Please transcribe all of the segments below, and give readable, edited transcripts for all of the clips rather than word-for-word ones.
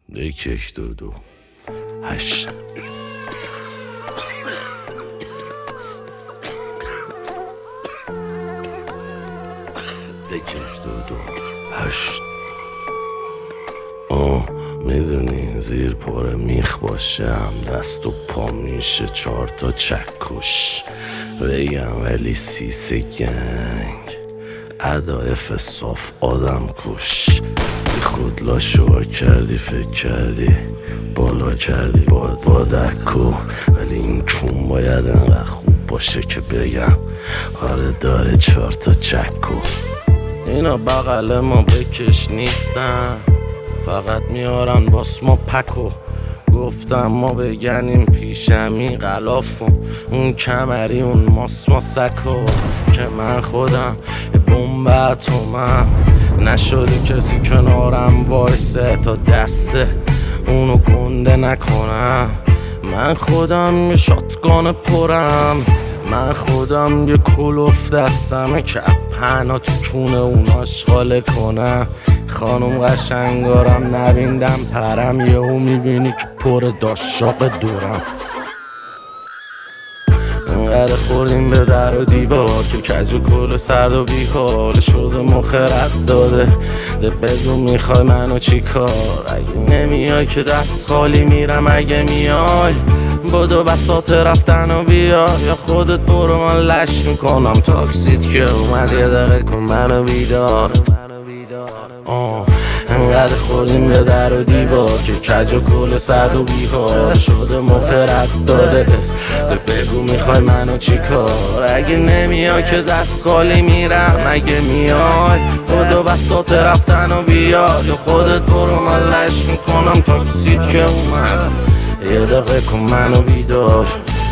یک دو دو 8 یک دو دو 8 میدونی زیر پاره میخ باشم دست و پا میشه 4 تا چکش بگم ولی سیسه گنگ ادایف صاف آدم کش بی خود لاشوا کردی فکر کردی بالا کردی با دکو ولی این کون باید انقدر خوب باشه که بگم آره داره 4 تا چکو. اینا بغل ما بکش نیستن فقط میارن باس ما پکو گفتم ما بگنیم پیشمی غلاف اون کمری اون ماس سکو که من خودم بمب اتمم نشده کسی کنارم وایسه تا دسته اونو گنده نکنم. من خودم یه شاتگان پرم من خودم یه کلوف دستمه که پهنا تو کونه اوناش خاله کنم. خانم قشنگارم نبیندم پرم یهو میبینی که پر داشاق دورم. انقدر خوردیم به در و دیوار که کج و کل سرد و بیکار شده مخرد داده بگو میخوای منو چی کار اگه نمیای که دست خالی میرم اگه میای بدو بساط رفتن و بیا یا خودت برو من لش میکنم تاکسیت که اومد یه دقیقه کن منو بیدار. انقدر خوردیم به در و دیوار که کج و کل سرد و بیکار شده مخرد داده بگو میخوای منو چی کار اگه نمیای که دست خالی میرم اگه میای بدو بساط رفتن و بیا یا خودت برو من لش میکنم تاکسیت که اومد یه دقیقه کن منو بیدار.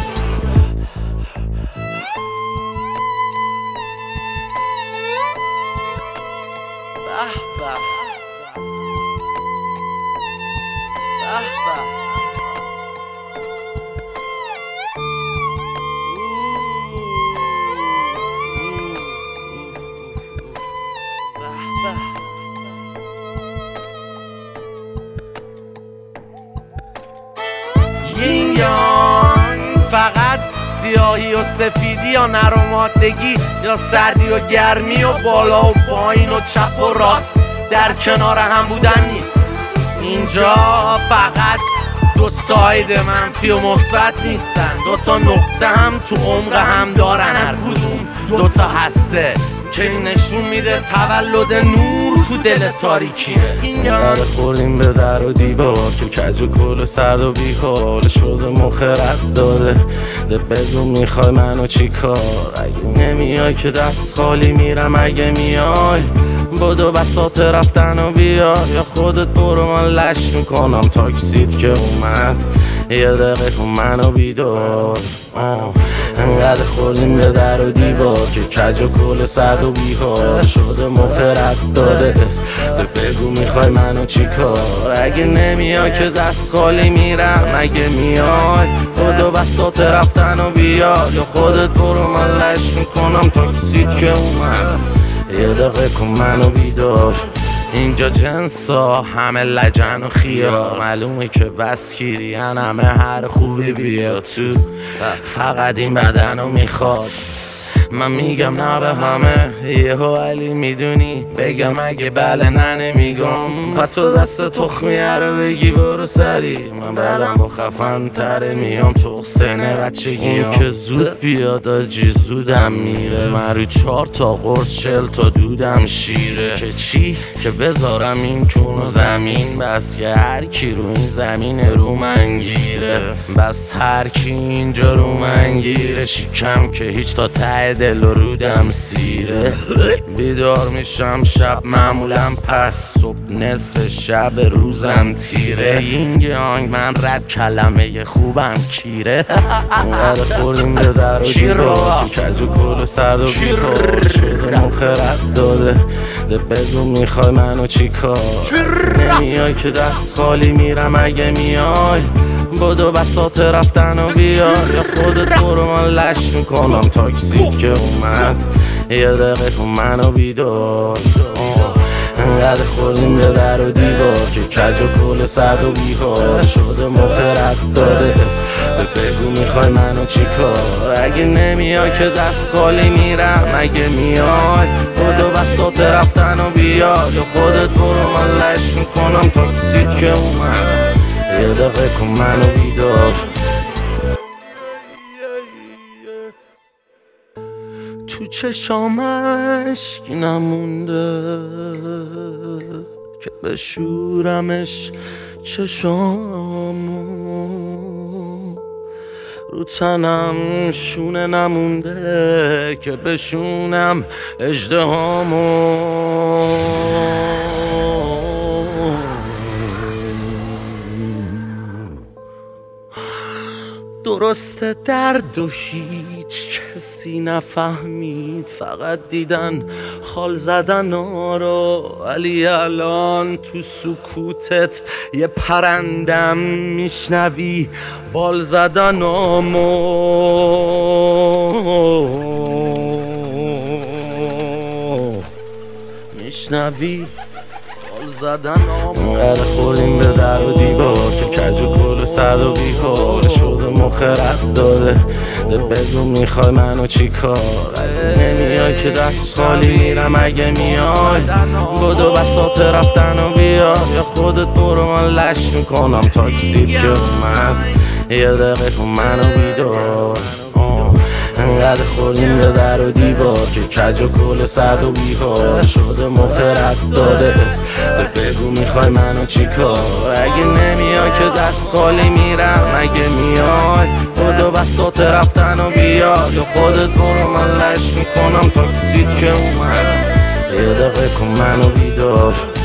یین یانگ فقط سیاهی و سفیدی یا نرمادگی یا سردی و گرمی و بالا و پایین و چپ و راست در کنار هم بودن نیست. اینجا فقط دو ساید منفی و مثبت نیستن دو تا نقطه هم تو عمق هم دارن هر کدوم دو تا هسته که نشون میده تولد نور تو دل تاریکیه. انقدر خوردیم به در و دیوار که کج و کل سرد و بیکار شده مخرد داده بگو میخوای منو چی کار اگه نمیای که دست خالی میرم اگه میای بدو بساط رفتن و بیا یا خودت برو من لش میکنم تاکسیت که اومد یه دقیقه کن منو بیدار. انقدر خوردیم به در و دیوار که کج و کل سرد و بیکار شده مخرد داده بگو میخوای منو چی کار اگه نمیای که دست خالی میرم اگه میای بدو بساط رفتن و بیا یا خودت برو من لش میکنم تاکسیت که اومد یه دقیقه کن منو بیدار. اینجا جنسا همه لجن و خیار معلومه که بسکیرین همه هر خوبی بیاد تو فقط این بدنو میخواد. من میگم نه به همه یهو علی میدونی بگم اگه بله نه نمیگم پس تو دست تخمیه رو بگی برو سری من بعدم و خفن تره میام تو سنه بچگی که زود بیاد آجی زودم میره من رو 4 تا قرص 40 تا دودم شیره که چی که بذارم این کون و زمین بس که هر کی رو این زمین رو من گیره بس هر کی اینجا رو من گیره شیکم که هیچ تا ته دل و رودم سیره بیدار میشم شب معمولا پس صبح نصف شب روزم تیره یین یانگ من رد کلمه خوبم کیره. انقدر خوردیم به در و دیوار که کج و کل سرد و بیکار شده مخرد داده بگو میخوای منو چی کار نمیای که دست خالی میرم اگه میای بدو بساط رفتن و بیا یا خودت برو من لش میکنم تاکسیت که اومد یه دقیقه کن منو بیدار. انقدر خوردیم به در و دیوار که کج و کل سرد و بیحال شده مخرت داده بگو میخوای منو چی کار اگه نمیای که دست خالی میرم اگه میای خدا بساط رفتن و بیاد یا خودت برو من لش میکنم تاکسید که اومد یه دقیقه کن منو بیدار تو چشام اشک نمونده که بشورمش چشامو رو تنم شونه نمونده که بشونم اژدهامو درسته درد و هیچ کسی نفهمید فقط دیدن خال زدن رو ولی الان تو سکوتت یه پرندم میشنوی بال زدنامو میشنوی انقدر خوردیم به در و دیوار که کج و کل سرد و بیحال شده مخرت داده بگو میخوای منو چی کار اگه نمیای که دست خالی میرم اگه میای بدو بساط رفتن و بیاد یا خودت برو من لش میکنم تاکسید که اومد یه دقیقه کن منو بیدار انقدر خوردیم به در و دیوار که کج و کل سرد و بیحال شده مخرت داده بگو میخوای منو چی کار اگه نمیای که دست خالی میرم اگه میای بدو بساط رفتن و بیاد یا خودت برو من لش میکنم تاکسید که اومد یه دقیقه کن منو بیدار